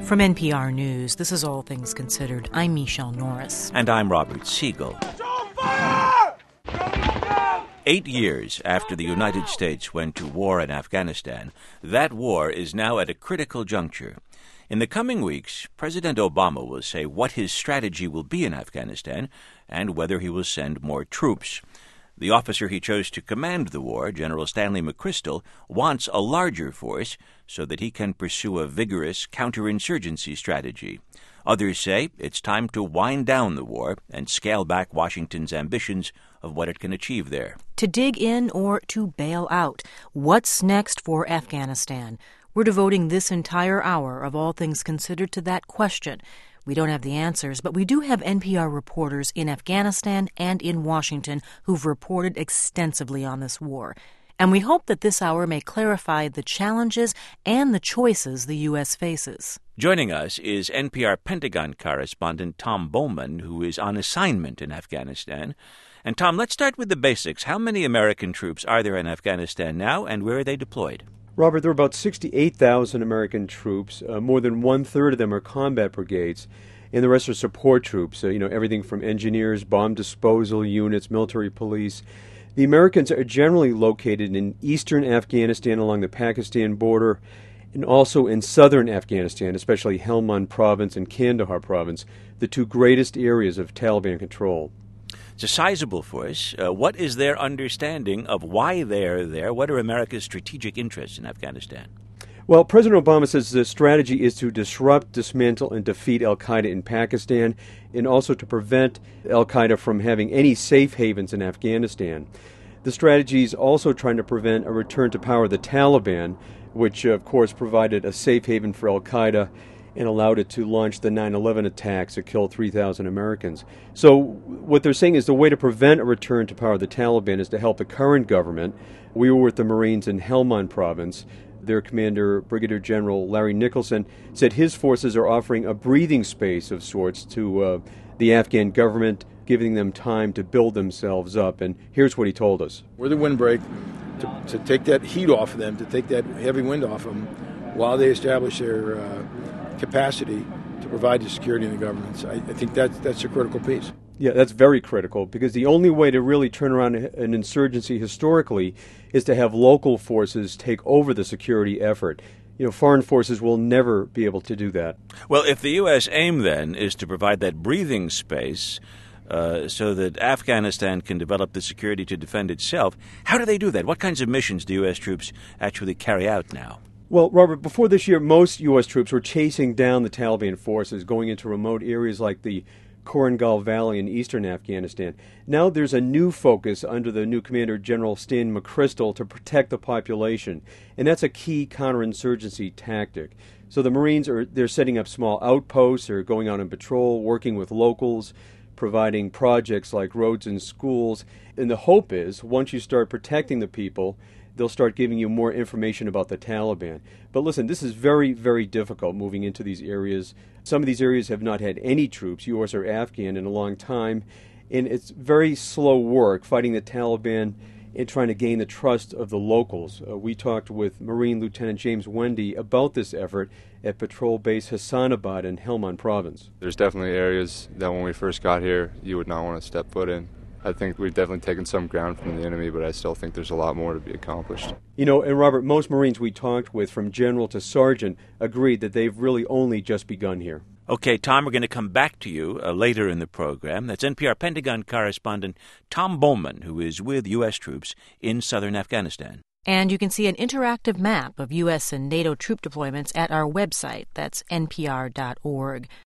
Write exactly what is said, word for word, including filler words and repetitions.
From N P R News, this is All Things Considered. I'm Michelle Norris. And I'm Robert Siegel. Eight years after the United States went to war in Afghanistan, that war is now at a critical juncture. In the coming weeks, President Obama will say what his strategy will be in Afghanistan and whether he will send more troops. The officer he chose to command the war, General Stanley McChrystal, wants a larger force so that he can pursue a vigorous counterinsurgency strategy. Others say it's time to wind down the war and scale back Washington's ambitions of what it can achieve there. To dig in or to bail out, what's next for Afghanistan? We're devoting this entire hour of All Things Considered to that question. We don't have the answers, but we do have N P R reporters in Afghanistan and in Washington who've reported extensively on this war. And we hope that this hour may clarify the challenges and the choices the U S faces. Joining us is N P R Pentagon correspondent Tom Bowman, who is on assignment in Afghanistan. And Tom, let's start with the basics. How many American troops are there in Afghanistan now, and where are they deployed? Robert, there are about sixty-eight thousand American troops. Uh, more than one-third of them are combat brigades, and the rest are support troops, uh, you know, everything from engineers, bomb disposal units, military police. The Americans are generally located in eastern Afghanistan along the Pakistan border, and also in southern Afghanistan, especially Helmand Province and Kandahar Province, the two greatest areas of Taliban control. It's a sizable force. Uh, what is their understanding of why they're there? What are America's strategic interests in Afghanistan? Well, President Obama says the strategy is to disrupt, dismantle, and defeat al-Qaeda in Pakistan, and also to prevent al-Qaeda from having any safe havens in Afghanistan. The strategy is also trying to prevent a return to power of the Taliban, which, of course, provided a safe haven for al-Qaeda and allowed it to launch the nine eleven attacks that killed three thousand Americans. So what they're saying is the way to prevent a return to power of the Taliban is to help the current government. We were with the Marines in Helmand Province. Their commander, Brigadier General Larry Nicholson, said his forces are offering a breathing space of sorts to uh, the Afghan government, giving them time to build themselves up. And here's what he told us. We're the windbreak to, to take that heat off of them, to take that heavy wind off of them while they establish their uh, capacity to provide the security in the governments. I, I think that's, that's a critical piece. Yeah, that's very critical, because the only way to really turn around an insurgency historically is to have local forces take over the security effort. You know, foreign forces will never be able to do that. Well, if the U S aim, then, is to provide that breathing space uh, so that Afghanistan can develop the security to defend itself, how do they do that? What kinds of missions do U S troops actually carry out now? Well, Robert, before this year, most U S troops were chasing down the Taliban forces, going into remote areas like the Korangal Valley in eastern Afghanistan. Now there's a new focus under the new commander, General Stan McChrystal, to protect the population, and that's a key counterinsurgency tactic. So the Marines are they're setting up small outposts, they're going out on patrol, working with locals, providing projects like roads and schools, and the hope is once you start protecting the people, they'll start giving you more information about the Taliban. But listen, this is very, very difficult moving into these areas. Some of these areas have not had any troops, U S or Afghan, in a long time, and it's very slow work fighting the Taliban and trying to gain the trust of the locals. Uh, we talked with Marine Lieutenant James Wendy about this effort at Patrol Base Hassanabad in Helmand Province. There's definitely areas that when we first got here, you would not want to step foot in. I think we've definitely taken some ground from the enemy, but I still think there's a lot more to be accomplished. You know, and Robert, most Marines we talked with, from general to sergeant, agreed that they've really only just begun here. Okay, Tom, we're going to come back to you uh, later in the program. That's N P R Pentagon correspondent Tom Bowman, who is with U S troops in southern Afghanistan. And you can see an interactive map of U S and NATO troop deployments at our website. That's N P R dot org.